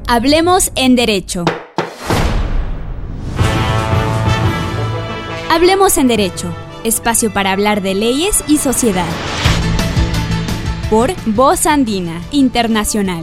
Hablemos en Derecho. Hablemos en Derecho, espacio para hablar de leyes y sociedad. Por Voz Andina Internacional.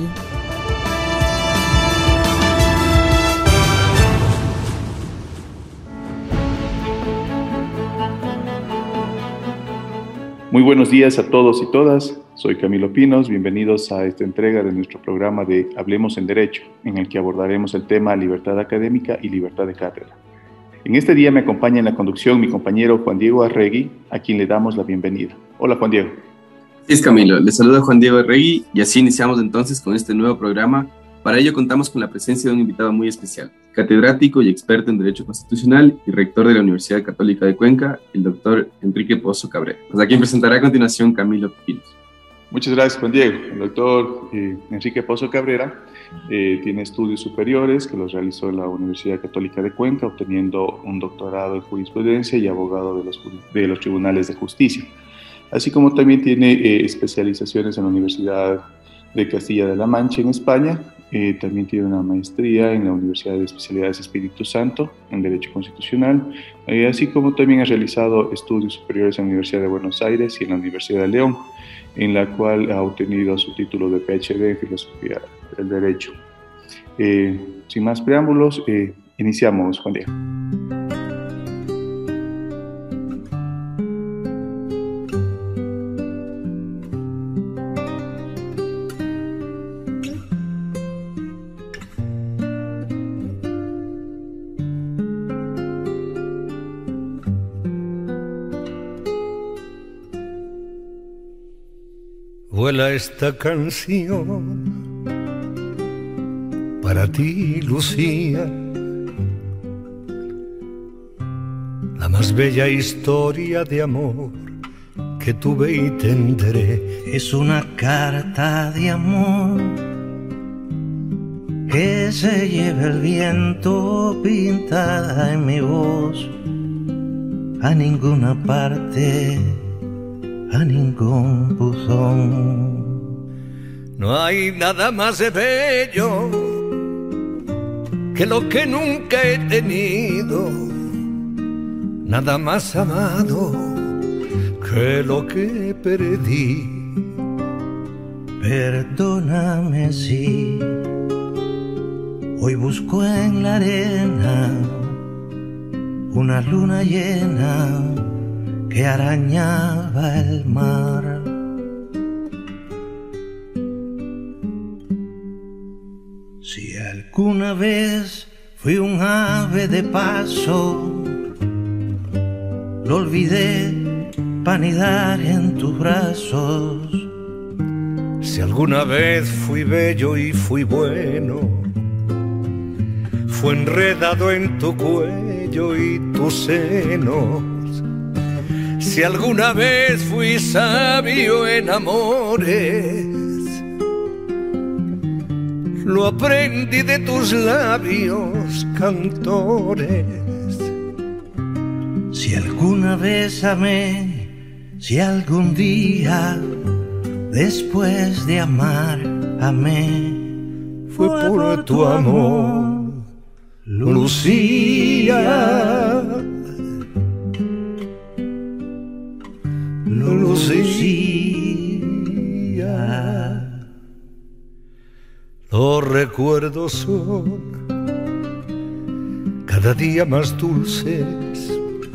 Muy buenos días a todos y todas. Soy Camilo Pinos. Bienvenidos a esta entrega de nuestro programa de Hablemos en Derecho, en el que abordaremos el tema libertad académica y libertad de cátedra. En este día me acompaña en la conducción mi compañero Juan Diego Arregui, a quien le damos la bienvenida. Hola, Juan Diego. Sí, Camilo. Les saluda Juan Diego Arregui y así iniciamos entonces con este nuevo programa. Para ello contamos con la presencia de un invitado muy especial, catedrático y experto en Derecho Constitucional y rector de la Universidad Católica de Cuenca, el doctor Enrique Pozo Cabrera, a quien presentará a continuación Camilo Pinos. Muchas gracias, Juan Diego. El doctor Enrique Pozo Cabrera tiene estudios superiores que los realizó en la Universidad Católica de Cuenca, obteniendo un doctorado en jurisprudencia y abogado de los tribunales de justicia. Así como también tiene especializaciones en la Universidad de Castilla de la Mancha en España. También tiene una maestría en la Universidad de Especialidades Espíritu Santo en Derecho Constitucional, así como también ha realizado estudios superiores en la Universidad de Buenos Aires y en la Universidad de León, en la cual ha obtenido su título de PhD en Filosofía del Derecho. Sin más preámbulos, iniciamos, Juan Diego. Vuela esta canción para ti, Lucía, la más bella historia de amor que tuve y tendré. Es una carta de amor que se lleva el viento pintada en mi voz, a ninguna parte, a ningún buzón. No hay nada más bello que lo que nunca he tenido, nada más amado que lo que perdí. Perdóname si hoy busco en la arena una luna llena que arañaba el mar. Si alguna vez fui un ave de paso, lo olvidé para anidar en tus brazos. Si alguna vez fui bello y fui bueno, fue enredado en tu cuello y tus senos. Si alguna vez fui sabio en amores, lo aprendí de tus labios cantores. Si alguna vez amé, si algún día después de amar amé, fue por tu amor, Lucía. Lucía. Los recuerdos son cada día más dulces.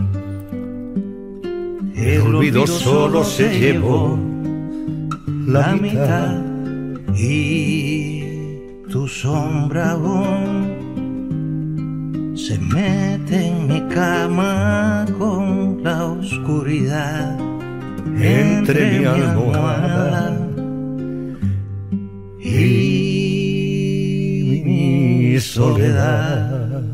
El olvido solo se llevó la mitad, y tu sombra aún se mete en mi cama con la oscuridad entre mi almohada y mi soledad.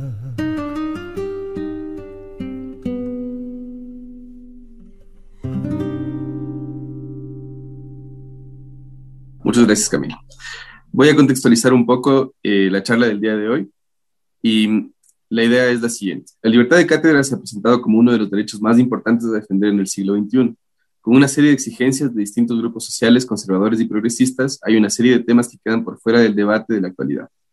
Muchas gracias, Camilo. Voy a contextualizar un poco la charla del día de hoy y la idea es la siguiente. La libertad de cátedra se ha presentado como uno de los derechos más importantes a defender en el siglo XXI. Con una serie de exigencias de distintos grupos sociales, conservadores y progresistas, hay una serie de temas que quedan por fuera del debate de la actualidad.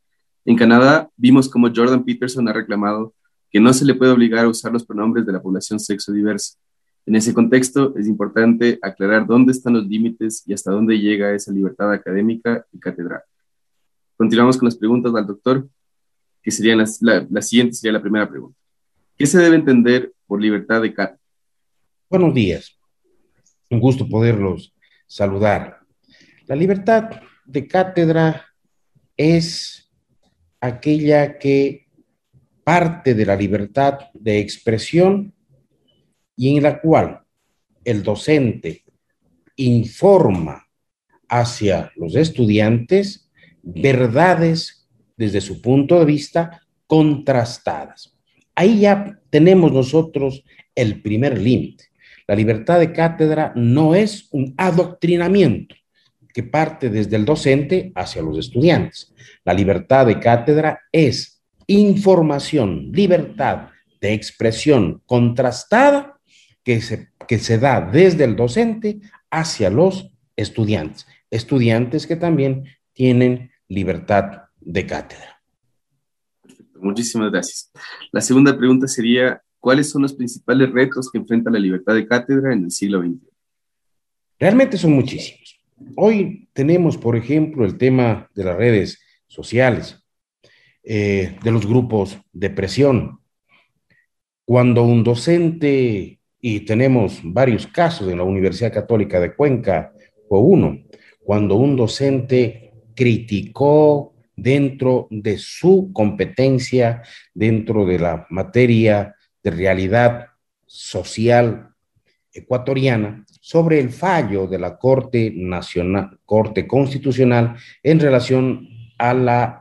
En Canadá, vimos cómo Jordan Peterson ha reclamado que no se le puede obligar a usar los pronombres de la población sexodiversa. En ese contexto, es importante aclarar dónde están los límites y hasta dónde llega esa libertad académica y catedral. Continuamos con las preguntas al doctor, que serían la siguiente sería la primera pregunta. ¿Qué se debe entender por libertad de cátedra? Buenos días, un gusto poderlos saludar. La libertad de cátedra es aquella que parte de la libertad de expresión y en la cual el docente informa hacia los estudiantes verdades desde su punto de vista contrastadas. Ahí ya tenemos nosotros el primer límite. La libertad de cátedra no es un adoctrinamiento que parte desde el docente hacia los estudiantes. La libertad de cátedra es información, libertad de expresión contrastada que se da desde el docente hacia los estudiantes. Estudiantes que también tienen libertad de cátedra. Perfecto, muchísimas gracias. La segunda pregunta sería, ¿cuáles son los principales retos que enfrenta la libertad de cátedra en el siglo XXI? Realmente son muchísimos. Hoy tenemos, por ejemplo, el tema de las redes sociales, de los grupos de presión. Cuando un docente, y tenemos varios casos en la Universidad Católica de Cuenca, fue uno, cuando un docente criticó dentro de su competencia, dentro de la materia de realidad social ecuatoriana, sobre el fallo de la Corte Constitucional en relación a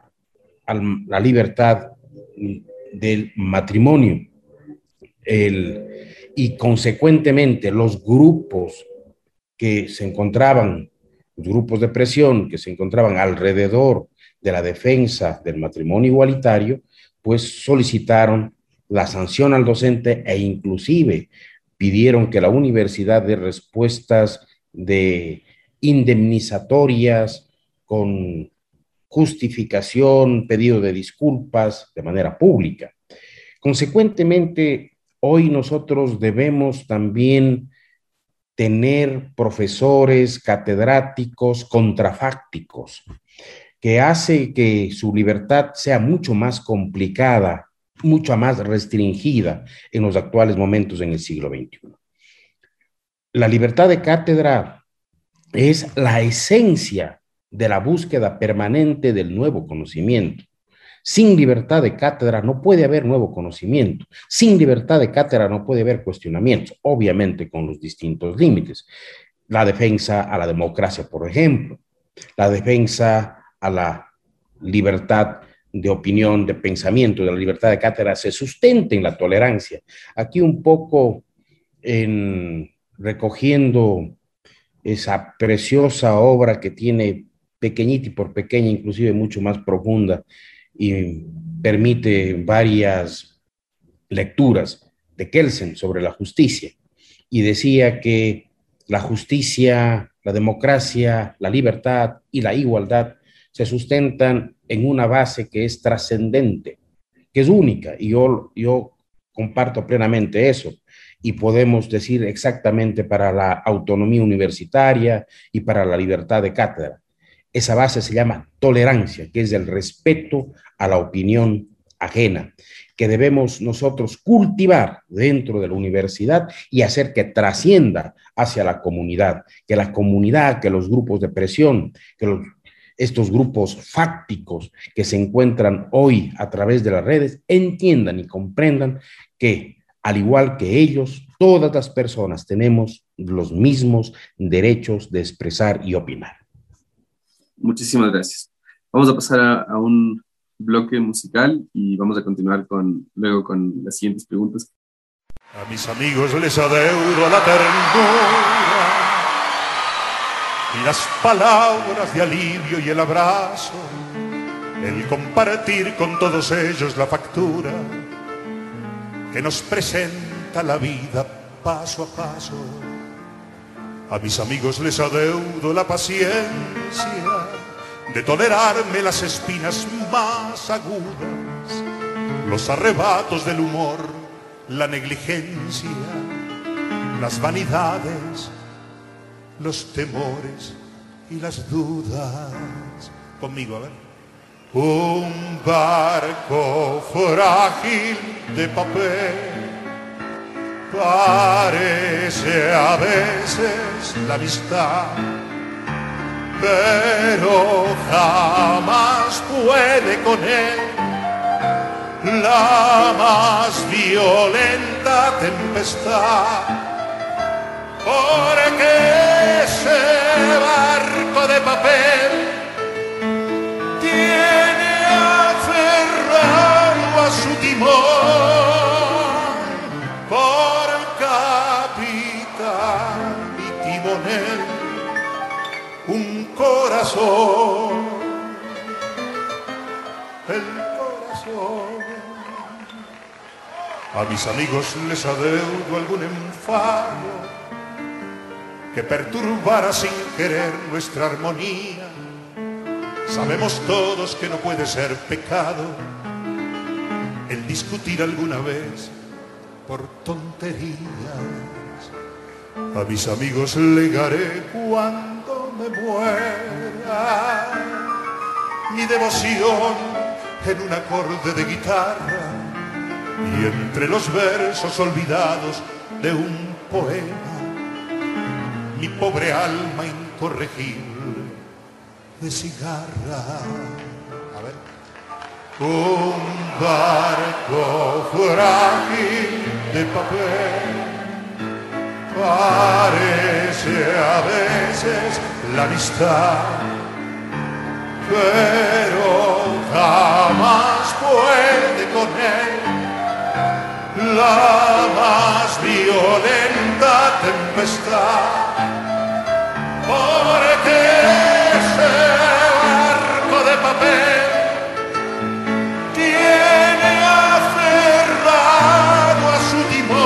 la libertad del matrimonio. Y consecuentemente los grupos que se encontraban, los grupos de presión que se encontraban alrededor de la defensa del matrimonio igualitario, pues solicitaron la sanción al docente e inclusive pidieron que la universidad dé respuestas de indemnizatorias con justificación, pedido de disculpas de manera pública. Consecuentemente, hoy nosotros debemos también tener profesores catedráticos contrafácticos, que hace que su libertad sea mucho más complicada, mucho más restringida en los actuales momentos en el siglo XXI. La libertad de cátedra es la esencia de la búsqueda permanente del nuevo conocimiento. Sin libertad de cátedra no puede haber nuevo conocimiento. Sin libertad de cátedra no puede haber cuestionamientos, obviamente con los distintos límites. La defensa a la democracia, por ejemplo, la defensa a la libertad de opinión, de pensamiento, de la libertad de cátedra se sustenta en la tolerancia. Aquí un poco recogiendo esa preciosa obra que tiene pequeñita y por pequeña, inclusive mucho más profunda, y permite varias lecturas de Kelsen sobre la justicia. Y decía que la justicia, la democracia, la libertad y la igualdad se sustentan en una base que es trascendente, que es única, y yo comparto plenamente eso. Y podemos decir exactamente para la autonomía universitaria y para la libertad de cátedra. Esa base se llama tolerancia, que es el respeto a la opinión ajena, que debemos nosotros cultivar dentro de la universidad y hacer que trascienda hacia la comunidad, que los grupos de presión, estos grupos fácticos que se encuentran hoy a través de las redes entiendan y comprendan que, al igual que ellos, todas las personas tenemos los mismos derechos de expresar y opinar. Muchísimas gracias. Vamos a pasar a un bloque musical y vamos a continuar luego con las siguientes preguntas. A mis amigos les adeudo la ternura y las palabras de alivio y el abrazo, el compartir con todos ellos la factura que nos presenta la vida paso a paso. A mis amigos les adeudo la paciencia de tolerarme las espinas más agudas, los arrebatos del humor, la negligencia, las vanidades, los temores y las dudas. Conmigo, a ver. Un barco frágil de papel parece a veces la amistad, pero jamás puede con él la más violenta tempestad, porque ese barco de papel tiene aferrado a su timón por capitán y timonel un corazón, el corazón. A mis amigos les adeudo algún enfado que perturbara sin querer nuestra armonía. Sabemos todos que no puede ser pecado el discutir alguna vez por tonterías. A mis amigos legaré cuando me muera mi devoción en un acorde de guitarra y entre los versos olvidados de un poema mi pobre alma incorregible de cigarra. A ver. Un barco frágil de papel parece a veces la amistad, pero jamás puede con él la más violenta tempestad, porque ese barco de papel tiene aferrado a su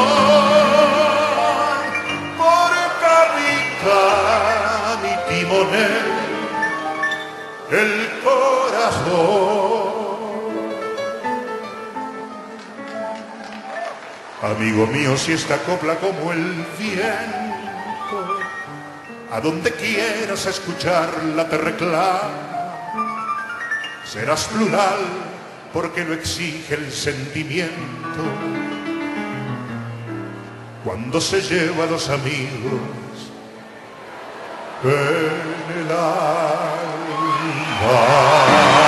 timón por capitán y timonel el corazón. Amigo mío, si esta copla como el viento, a donde quieras escucharla te reclama, serás plural porque lo exige el sentimiento. Cuando se lleva a los amigos en el alma.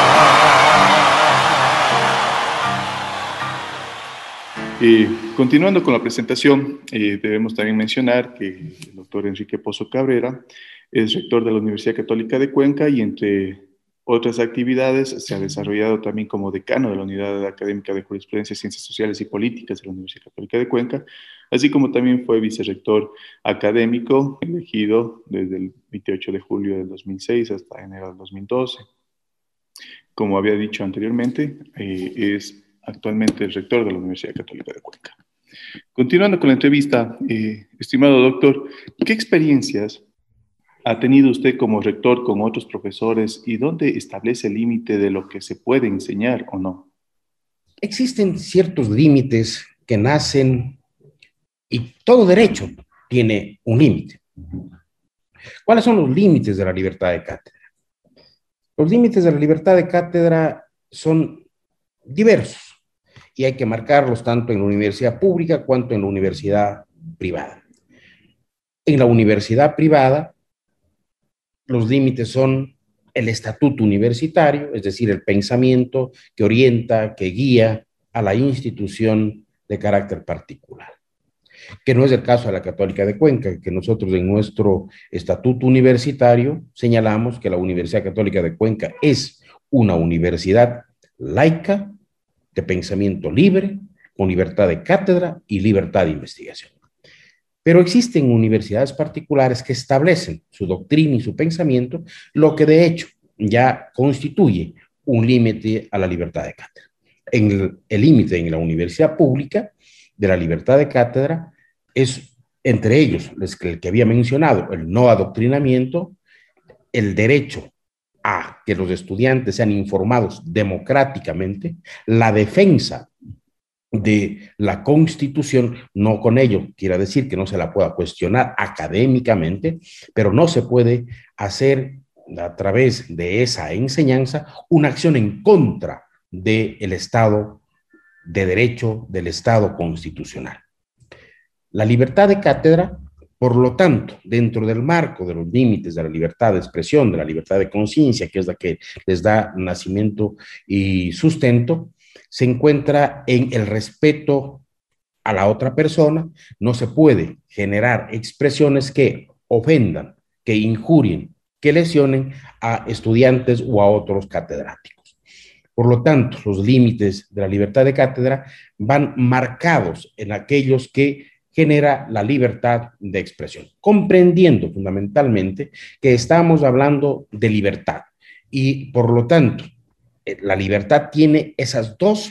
Continuando con la presentación, debemos también mencionar que el doctor Enrique Pozo Cabrera es rector de la Universidad Católica de Cuenca y entre otras actividades se ha desarrollado también como decano de la Unidad Académica de Jurisprudencia, Ciencias Sociales y Políticas de la Universidad Católica de Cuenca, así como también fue vicerrector académico elegido desde el 28 de julio del 2006 hasta enero del 2012. Como había dicho anteriormente, es actualmente el rector de la Universidad Católica de Cuenca. Continuando con la entrevista, estimado doctor, ¿qué experiencias ha tenido usted como rector con otros profesores y dónde establece el límite de lo que se puede enseñar o no? Existen ciertos límites que nacen y todo derecho tiene un límite. ¿Cuáles son los límites de la libertad de cátedra? Los límites de la libertad de cátedra son diversos y hay que marcarlos tanto en la universidad pública cuanto en la universidad privada. En la universidad privada, los límites son el estatuto universitario, es decir, el pensamiento que orienta, que guía a la institución de carácter particular, que no es el caso de la Católica de Cuenca, que nosotros en nuestro estatuto universitario señalamos que la Universidad Católica de Cuenca es una universidad laica, de pensamiento libre, con libertad de cátedra y libertad de investigación. Pero existen universidades particulares que establecen su doctrina y su pensamiento, lo que de hecho ya constituye un límite a la libertad de cátedra. El límite en la universidad pública de la libertad de cátedra es, entre ellos, el que había mencionado, el no adoctrinamiento, el derecho a que los estudiantes sean informados democráticamente, la defensa de la Constitución, no con ello quiere decir que no se la pueda cuestionar académicamente, pero no se puede hacer a través de esa enseñanza una acción en contra del Estado de Derecho, del Estado constitucional. La libertad de cátedra, por lo tanto, dentro del marco de los límites de la libertad de expresión, de la libertad de conciencia, que es la que les da nacimiento y sustento, se encuentra en el respeto a la otra persona. No se puede generar expresiones que ofendan, que injurien, que lesionen a estudiantes o a otros catedráticos. Por lo tanto, los límites de la libertad de cátedra van marcados en aquellos que genera la libertad de expresión, comprendiendo fundamentalmente que estamos hablando de libertad y por lo tanto la libertad tiene esos dos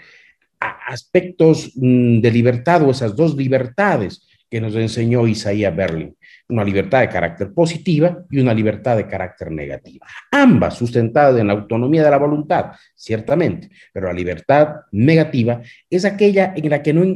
aspectos de libertad o esas dos libertades que nos enseñó Isaiah Berlin, una libertad de carácter positiva y una libertad de carácter negativa, ambas sustentadas en la autonomía de la voluntad, ciertamente, pero la libertad negativa es aquella en la que no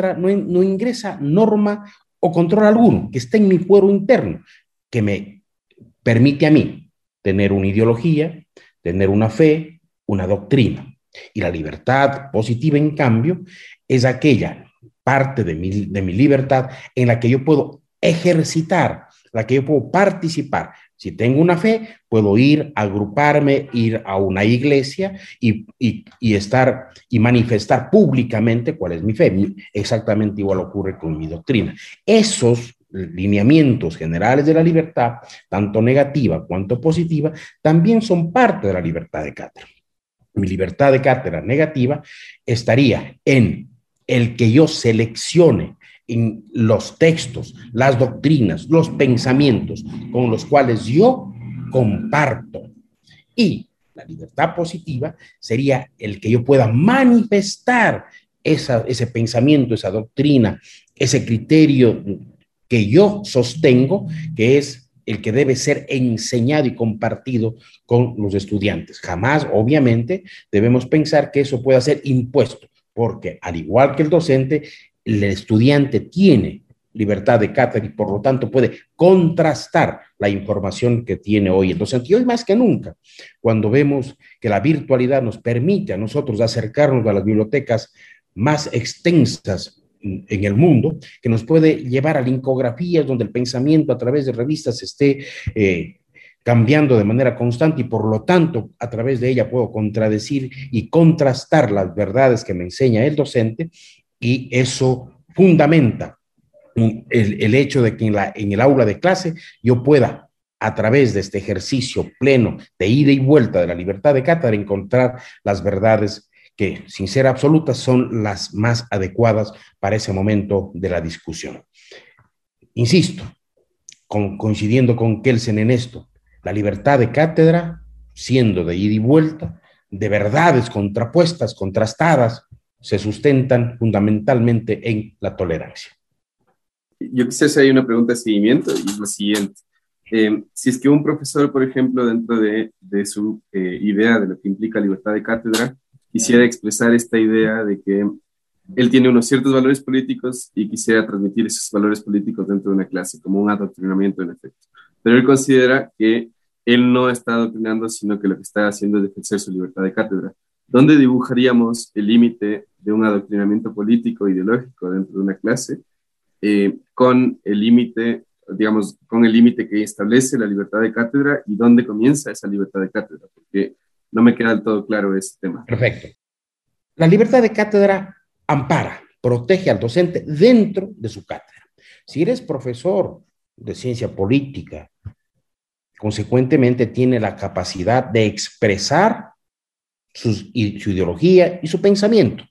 ingresa norma o control alguno, que está en mi fuero interno, que me permite a mí tener una ideología, tener una fe, una doctrina. Y la libertad positiva, en cambio, es aquella parte de mi libertad en la que yo puedo ejercitar, la que yo puedo participar. Si tengo una fe, puedo ir, agruparme, ir a una iglesia y estar y manifestar públicamente cuál es mi fe. Exactamente igual ocurre con mi doctrina. Esos lineamientos generales de la libertad, tanto negativa cuanto positiva, también son parte de la libertad de cátedra. Mi libertad de cátedra negativa estaría en el que yo seleccione en los textos, las doctrinas, los pensamientos con los cuales yo comparto. Y la libertad positiva sería el que yo pueda manifestar ese pensamiento, esa doctrina, ese criterio que yo sostengo, que es el que debe ser enseñado y compartido con los estudiantes. Jamás, obviamente, debemos pensar que eso pueda ser impuesto, porque al igual que el docente, el estudiante tiene libertad de cátedra y por lo tanto puede contrastar la información que tiene hoy el docente. Y hoy más que nunca, cuando vemos que la virtualidad nos permite a nosotros acercarnos a las bibliotecas más extensas en el mundo, que nos puede llevar a lincografías donde el pensamiento a través de revistas esté cambiando de manera constante y por lo tanto a través de ella puedo contradecir y contrastar las verdades que me enseña el docente, y eso fundamenta el hecho de que en el aula de clase yo pueda, a través de este ejercicio pleno de ida y vuelta de la libertad de cátedra, encontrar las verdades que, sin ser absolutas, son las más adecuadas para ese momento de la discusión. Insisto, coincidiendo con Kelsen en esto, la libertad de cátedra, siendo de ida y vuelta, de verdades contrapuestas, contrastadas, se sustentan fundamentalmente en la tolerancia. Yo quisiera hacer ahí una pregunta de seguimiento y es la siguiente. Si es que un profesor, por ejemplo, dentro de su idea de lo que implica libertad de cátedra, quisiera expresar esta idea de que él tiene unos ciertos valores políticos y quisiera transmitir esos valores políticos dentro de una clase, como un adoctrinamiento en efecto. Pero él considera que él no está adoctrinando, sino que lo que está haciendo es defender su libertad de cátedra. ¿Dónde dibujaríamos el límite de un adoctrinamiento político e ideológico dentro de una clase con el límite, digamos, con el límite que establece la libertad de cátedra y dónde comienza esa libertad de cátedra? Porque no me queda del todo claro ese tema. Perfecto. La libertad de cátedra ampara, protege al docente dentro de su cátedra. Si eres profesor de ciencia política, consecuentemente tiene la capacidad de expresar su ideología y su pensamiento,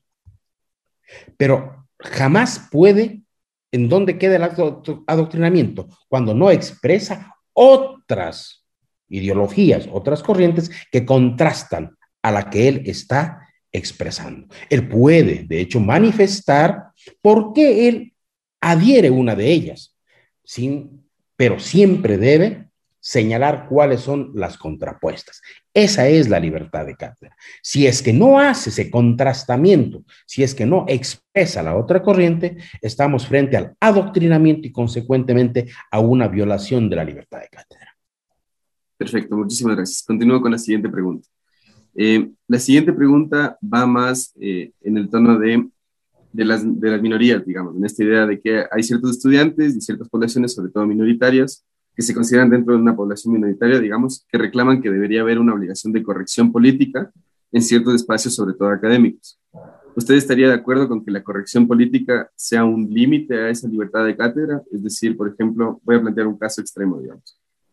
pero jamás puede, ¿en dónde queda el adoctrinamiento? Cuando no expresa otras ideologías, otras corrientes que contrastan a la que él está expresando. Él puede, de hecho, manifestar por qué él adhiere a una de ellas, pero siempre debe señalar cuáles son las contrapuestas. Esa es la libertad de cátedra. Si es que no hace ese contrastamiento, si es que no expresa la otra corriente, estamos frente al adoctrinamiento y consecuentemente a una violación de la libertad de cátedra. Perfecto, muchísimas gracias. Continúo con la siguiente pregunta. La siguiente pregunta va más en el tono de las minorías, digamos, en esta idea de que hay ciertos estudiantes y ciertas poblaciones, sobre todo minoritarias, que se consideran dentro de una población minoritaria, digamos, que reclaman que debería haber una obligación de corrección política en ciertos espacios, sobre todo académicos. ¿Usted estaría de acuerdo con que la corrección política sea un límite a esa libertad de cátedra? Es decir, por ejemplo, voy a plantear un caso extremo, digamos.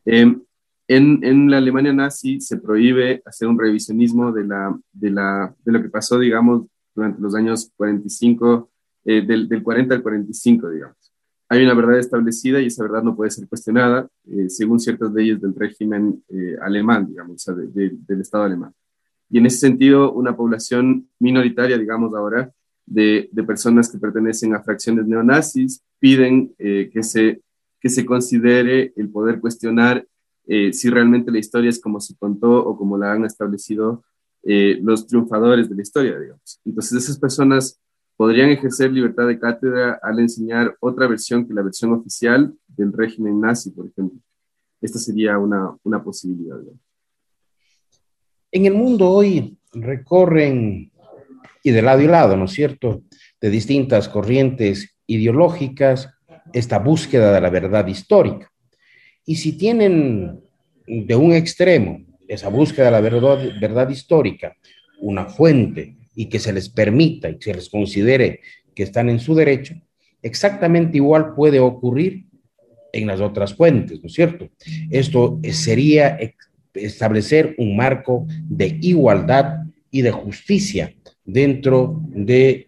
En la Alemania nazi se prohíbe hacer un revisionismo de lo que pasó, digamos, durante los años 45, del 40 al 45, digamos. Hay una verdad establecida y esa verdad no puede ser cuestionada según ciertas leyes del régimen alemán, digamos, o sea, del Estado alemán. Y en ese sentido, una población minoritaria, digamos ahora, de personas que pertenecen a fracciones neonazis, piden que se considere el poder cuestionar si realmente la historia es como se contó o como la han establecido los triunfadores de la historia, digamos. Entonces, esas personas podrían ejercer libertad de cátedra al enseñar otra versión que la versión oficial del régimen nazi, por ejemplo. Esta sería una posibilidad, ¿no? En el mundo hoy recorren, y de lado, ¿no es cierto?, de distintas corrientes ideológicas, esta búsqueda de la verdad histórica. Y si tienen de un extremo esa búsqueda de la verdad histórica, una fuente, y que se les permita y que se les considere que están en su derecho, exactamente igual puede ocurrir en las otras fuentes, ¿no es cierto? Esto sería establecer un marco de igualdad y de justicia dentro de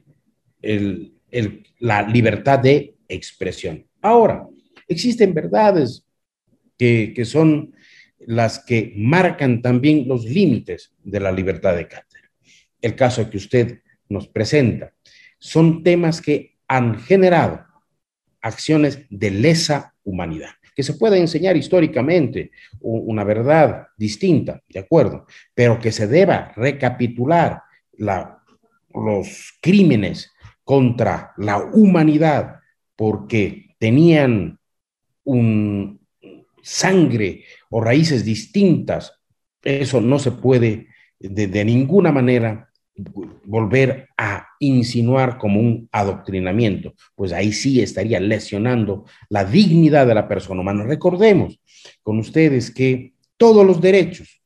la libertad de expresión. Ahora, existen verdades que son las que marcan también los límites de la libertad de cátedra. El caso que usted nos presenta son temas que han generado acciones de lesa humanidad, que se puede enseñar históricamente una verdad distinta, de acuerdo, pero que se deba recapitular los crímenes contra la humanidad porque tenían un sangre o raíces distintas. Eso no se puede de ninguna manera volver a insinuar como un adoctrinamiento, pues ahí sí estaría lesionando la dignidad de la persona humana. Recordemos con ustedes que todos los derechos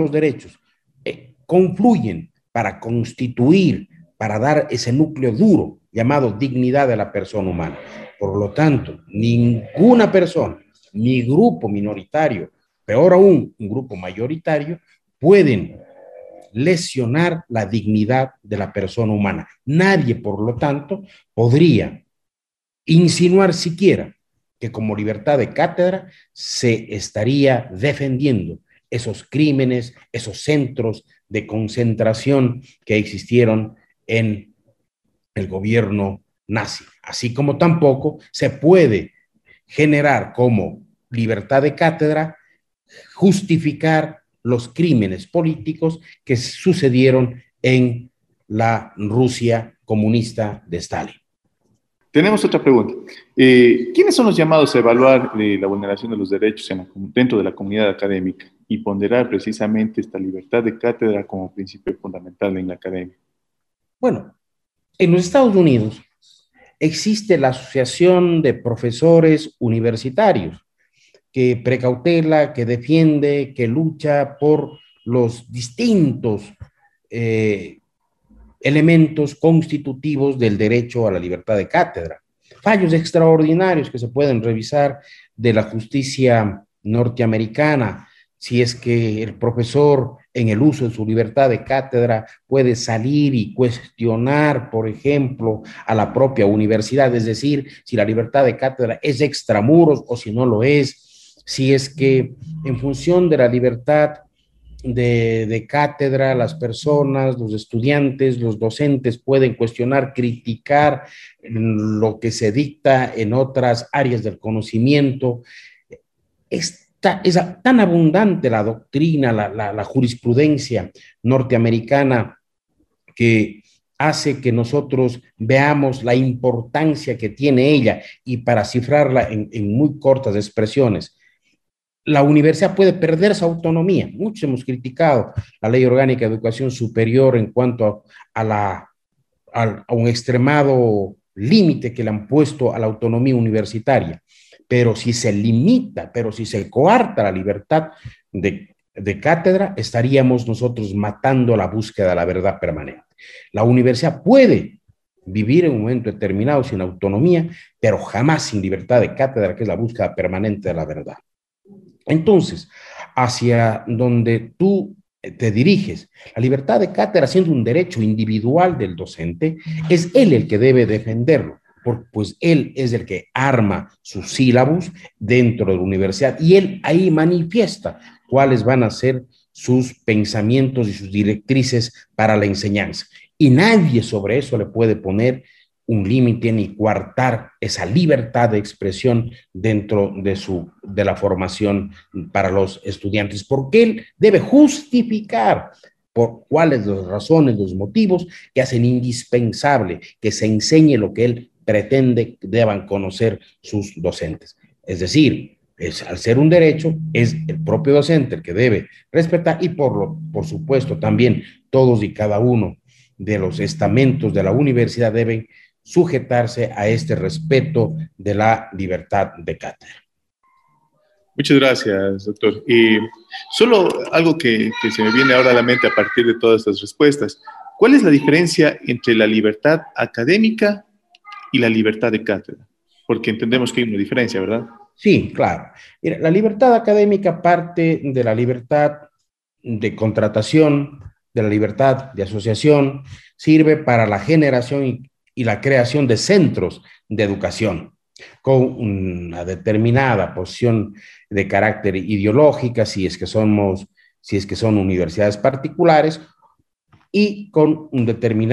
confluyen para constituir, para dar ese núcleo duro llamado dignidad de la persona humana. Por lo tanto, ninguna persona, ni grupo minoritario, peor aún, un grupo mayoritario, pueden lesionar la dignidad de la persona humana. Nadie, por lo tanto, podría insinuar siquiera que como libertad de cátedra se estaría defendiendo esos crímenes, esos centros de concentración que existieron en el gobierno nazi. Así como tampoco se puede generar como libertad de cátedra justificar los crímenes políticos que sucedieron en la Rusia comunista de Stalin. Tenemos otra pregunta. ¿Quiénes son los llamados a evaluar la vulneración de los derechos dentro de la comunidad académica y ponderar precisamente esta libertad de cátedra como principio fundamental en la academia? Bueno, en los Estados Unidos existe la Asociación de Profesores Universitarios, que precautela, que defiende, que lucha por los distintos elementos constitutivos del derecho a la libertad de cátedra. Fallos extraordinarios que se pueden revisar de la justicia norteamericana, si es que el profesor en el uso de su libertad de cátedra puede salir y cuestionar, por ejemplo, a la propia universidad, es decir, si la libertad de cátedra es extramuros o si no lo es, si es que en función de la libertad de cátedra, las personas, los estudiantes, los docentes pueden cuestionar, criticar lo que se dicta en otras áreas del conocimiento. es tan abundante la doctrina, la jurisprudencia norteamericana, que hace que nosotros veamos la importancia que tiene ella, y para cifrarla en muy cortas expresiones, la universidad puede perder esa autonomía. Muchos hemos criticado la Ley Orgánica de Educación Superior en cuanto a un extremado límite que le han puesto a la autonomía universitaria, pero si se limita, pero si se coarta la libertad de cátedra, estaríamos nosotros matando la búsqueda de la verdad permanente. La universidad puede vivir en un momento determinado sin autonomía, pero jamás sin libertad de cátedra, que es la búsqueda permanente de la verdad. Entonces, hacia donde tú te diriges, la libertad de cátedra, siendo un derecho individual del docente, es él el que debe defenderlo, porque pues él es el que arma sus sílabus dentro de la universidad, y él ahí manifiesta cuáles van a ser sus pensamientos y sus directrices para la enseñanza. Y nadie sobre eso le puede poner un límite ni coartar esa libertad de expresión dentro de la formación para los estudiantes, porque él debe justificar por cuáles las razones, los motivos que hacen indispensable que se enseñe lo que él pretende que deban conocer sus docentes. Es decir, al ser un derecho, es el propio docente el que debe respetar, y por supuesto también todos y cada uno de los estamentos de la universidad deben sujetarse a este respeto de la libertad de cátedra. Muchas gracias, doctor. Y solo algo que se me viene ahora a la mente a partir de todas estas respuestas. ¿Cuál es la diferencia entre la libertad académica y la libertad de cátedra? Porque entendemos que hay una diferencia, ¿verdad? Sí, claro. Mira, la libertad académica parte de la libertad de contratación, de la libertad de asociación, sirve para la generación y la creación de centros de educación con una determinada posición de carácter ideológica, si es que son universidades particulares, y con una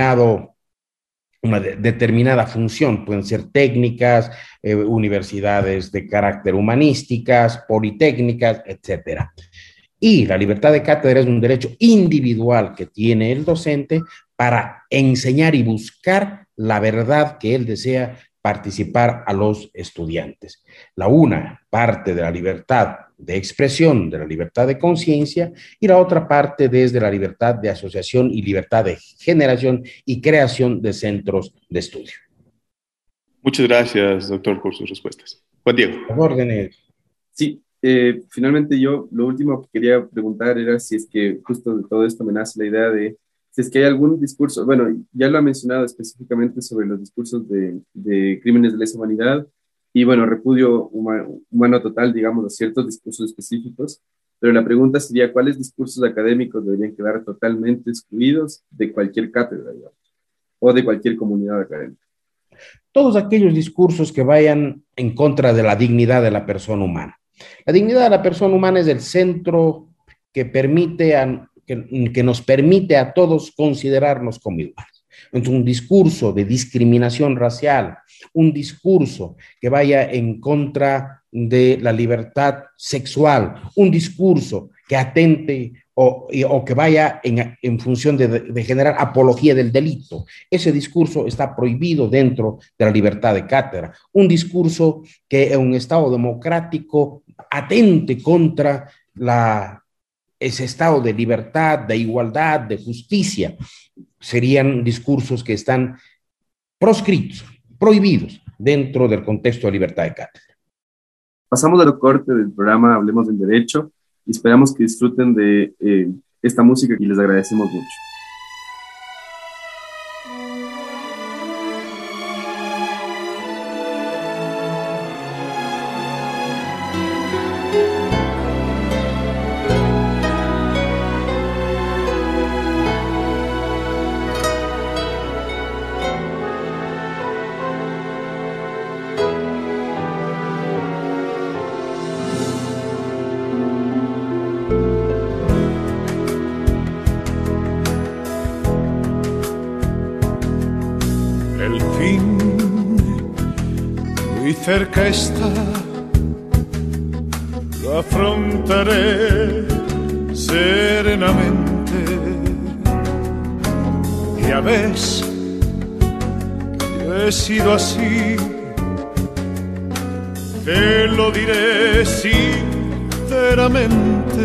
determinada función. Pueden ser técnicas, universidades de carácter humanísticas, politécnicas, etcétera. Y la libertad de cátedra es un derecho individual que tiene el docente para enseñar y buscar la verdad que él desea participar a los estudiantes. La una parte de la libertad de expresión, de la libertad de conciencia, y la otra parte desde la libertad de asociación y libertad de generación y creación de centros de estudio. Muchas gracias, doctor, por sus respuestas. Juan Diego. Órdenes. Sí, finalmente yo lo último que quería preguntar era si es que justo de todo esto me nace la idea de si es que hay algún discurso, bueno, ya lo ha mencionado específicamente sobre los discursos de crímenes de lesa humanidad y, bueno, repudio humano total, digamos, los ciertos discursos específicos, pero la pregunta sería, ¿cuáles discursos académicos deberían quedar totalmente excluidos de cualquier cátedra, digamos, o de cualquier comunidad académica? Todos aquellos discursos que vayan en contra de la dignidad de la persona humana. La dignidad de la persona humana es el centro que nos permite a todos considerarnos como iguales. Entonces, un discurso de discriminación racial, un discurso que vaya en contra de la libertad sexual, un discurso que atente o que vaya en función de generar apología del delito. Ese discurso está prohibido dentro de la libertad de cátedra. Un discurso que en un Estado democrático atente contra ese estado de libertad, de igualdad, de justicia, serían discursos que están proscritos, prohibidos dentro del contexto de libertad de cátedra. Pasamos a lo corte del programa Hablemos del Derecho y esperamos que disfruten de esta música y les agradecemos mucho. Cerca está, lo lo afrontaré serenamente. Ya ves, yo he sido así, te lo diré sinceramente.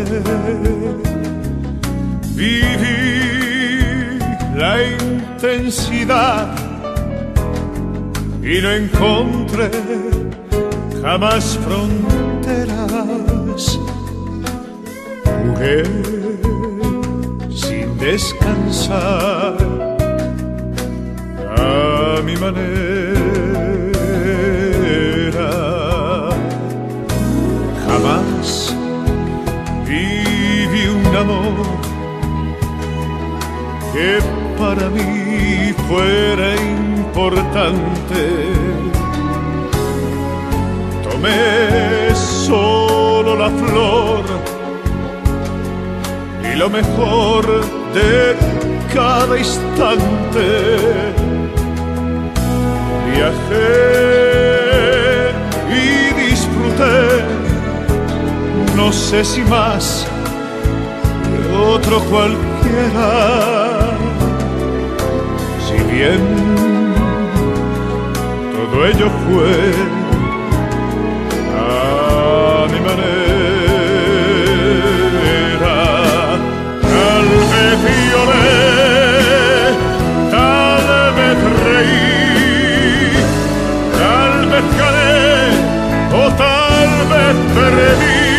Viví la intensidad y no encontré jamás fronteras. Jugué sin descansar a mi manera. Jamás viví un amor que para mí fuera importante. Tomé solo la flor y lo mejor de cada instante. Viajé y disfruté, no sé si más que otro cualquiera. Si bien todo ello fue a mi manera, tal vez lloré, tal vez reí, tal vez gané o tal vez perdí.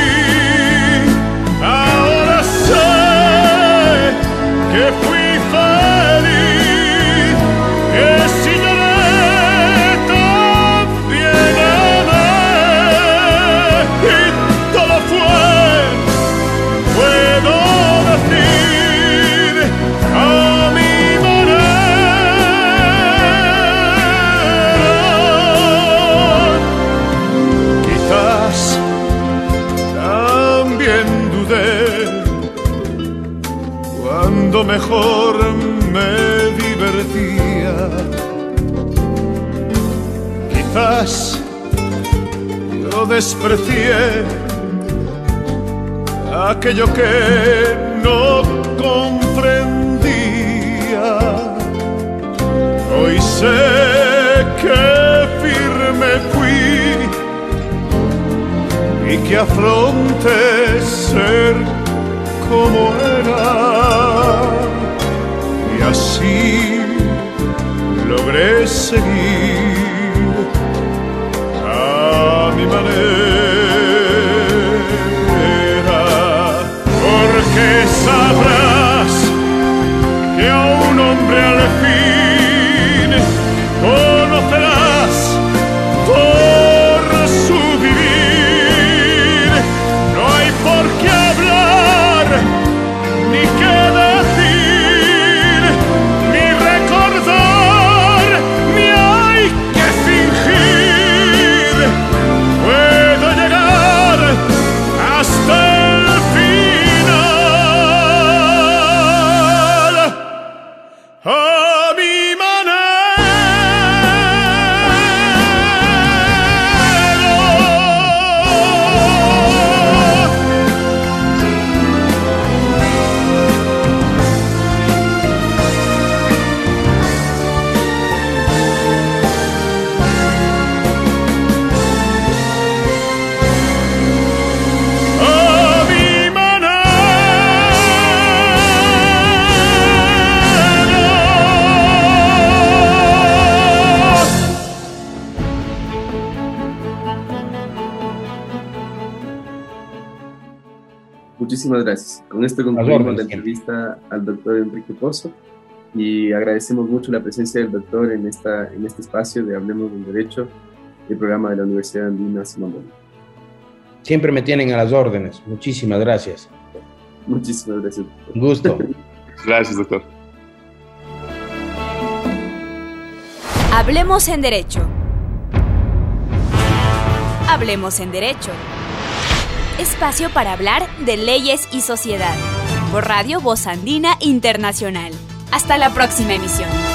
Ahora sé que fui feliz, que si lloré también amé, y todo fue, puedo decir, a mi manera. Quizás también dudé cuando mejor me divertía. Quizás yo desprecié aquello que no comprendía. Hoy sé que firme fui y que afronté ser como era, y así logré seguir a mi manera. Porque sabrás que a un hombre al fin conocerás por su vivir. No hay por qué hablar, ni qué decir, ni recordar, ni hay que fingir. Puedo llegar hasta el final, a mi manera. Muchísimas gracias. Con esto concluimos la entrevista al doctor Enrique Pozo y agradecemos mucho la presencia del doctor en este espacio de Hablemos del Derecho, el programa de la Universidad Andina Simón Bolívar. Siempre me tienen a las órdenes. Muchísimas gracias. Muchísimas gracias, doctor. Un gusto. Gracias, doctor. Hablemos en Derecho. Hablemos en Derecho. Espacio para hablar de leyes y sociedad. Por Radio Voz Andina Internacional. Hasta la próxima emisión.